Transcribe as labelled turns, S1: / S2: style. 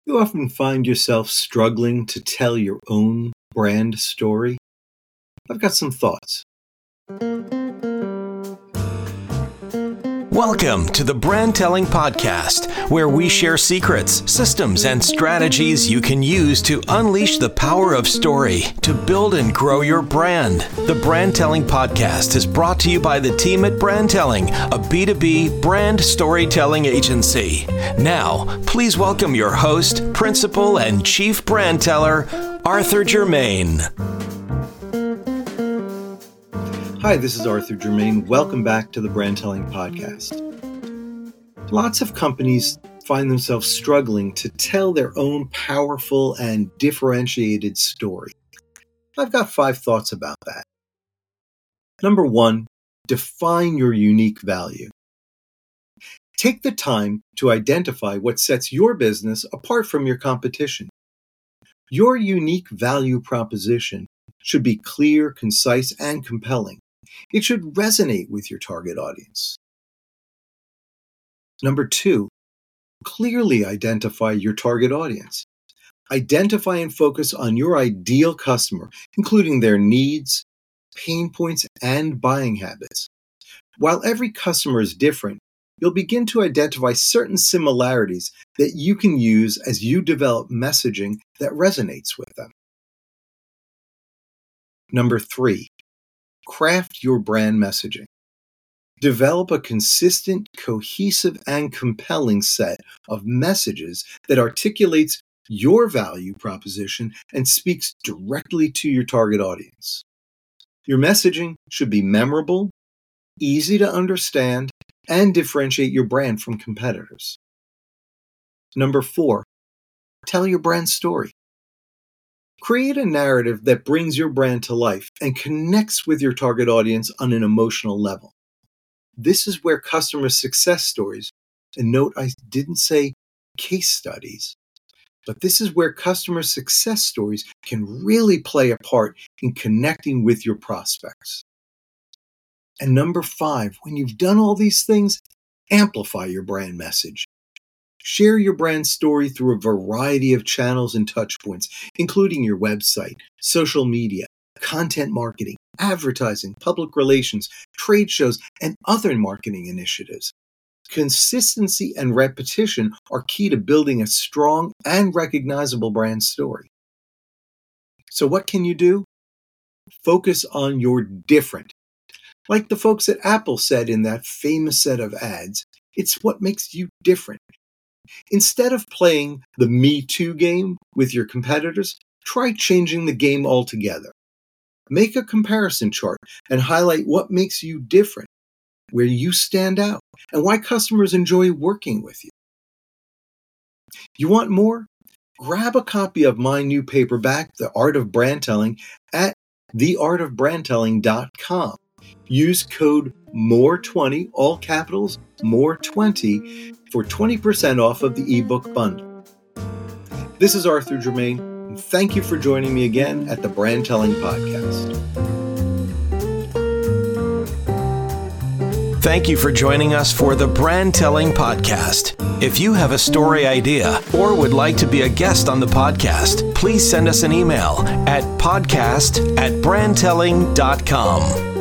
S1: You often find yourself struggling to tell your own brand story. I've got some thoughts.
S2: Welcome to the Brand Telling Podcast, where we share secrets, systems, and strategies you can use to unleash the power of story to build and grow your brand. The Brand Telling Podcast is brought to you by the team at Brand Telling, a B2B brand storytelling agency. Now, please welcome your host, principal, and chief brand teller, Arthur Germain.
S1: Hi, this is Arthur Germain. Welcome back to the Brand Telling Podcast. Lots of companies find themselves struggling to tell their own powerful and differentiated story. I've got 5 thoughts about that. Number 1, define your unique value. Take the time to identify what sets your business apart from your competition. Your unique value proposition should be clear, concise, and compelling. It should resonate with your target audience. Number 2, clearly identify your target audience. Identify and focus on your ideal customer, including their needs, pain points, and buying habits. While every customer is different, you'll begin to identify certain similarities that you can use as you develop messaging that resonates with them. Number 3, craft your brand messaging. Develop a consistent, cohesive, and compelling set of messages that articulates your value proposition and speaks directly to your target audience. Your messaging should be memorable, easy to understand, and differentiate your brand from competitors. Number 4, tell your brand story. Create a narrative that brings your brand to life and connects with your target audience on an emotional level. This is where customer success stories, and note I didn't say case studies, but this is where customer success stories can really play a part in connecting with your prospects. And number 5, when you've done all these things, amplify your brand message. Share your brand story through a variety of channels and touchpoints, including your website, social media, content marketing, advertising, public relations, trade shows, and other marketing initiatives. Consistency and repetition are key to building a strong and recognizable brand story. So what can you do? Focus on your different. Like the folks at Apple said in that famous set of ads, it's what makes you different. Instead of playing the Me Too game with your competitors, try changing the game altogether. Make a comparison chart and highlight what makes you different, where you stand out, and why customers enjoy working with you. You want more? Grab a copy of my new paperback, The Art of Brand Telling, at theartofbrandtelling.com. Use code MORE20, all capitals, MORE20, for 20% off of the ebook bundle. This is Arthur Germain, and thank you for joining me again at the Brand Telling Podcast.
S2: Thank you for joining us for the Brand Telling Podcast. If you have a story idea or would like to be a guest on the podcast, please send us an email at podcast@brandtelling.com.